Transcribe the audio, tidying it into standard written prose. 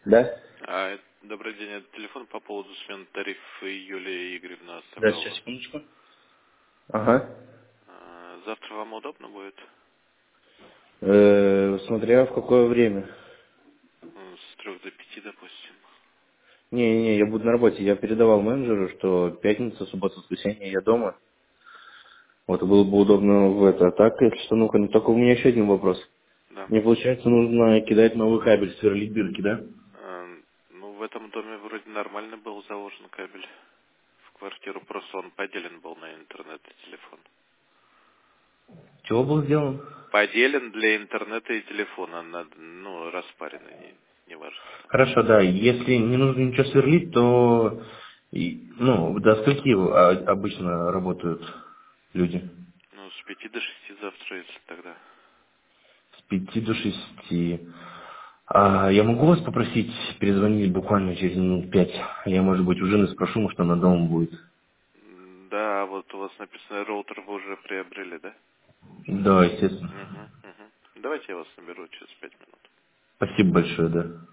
Да? Добрый день, это телефон по поводу смены тарифа Юлия Игоревна Да, сейчас, оставляла. секундочку. Ага. Завтра вам удобно будет? Смотря в какое время. С 3 до 5, допустим. Не, я буду на работе. Я передавал менеджеру, что пятница, суббота, воскресенье я дома. Вот было бы удобно в это. А так, если что, ну-ка, ну, только у меня еще один вопрос. Да. Мне, получается, нужно кидать новый кабель, сверлить дырки, да? Ну, в этом доме вроде нормально был заложен кабель в квартиру, просто он поделен был на интернет и телефон. Чего был сделан? Поделен для интернета и телефона, распаренный, не важно что. Хорошо, да. Если не нужно ничего сверлить, то, до скольки обычно работают люди? Ну, с 5 до 6 завтра, если тогда. С 5 до 6. Я могу вас попросить перезвонить буквально через минут 5? Я, может быть, у жены спрошу, может, она дома будет. Да, вот у вас написано, роутер вы уже приобрели, да? Да, естественно. Угу. Давайте я вас наберу через 5 минут. Спасибо большое, да.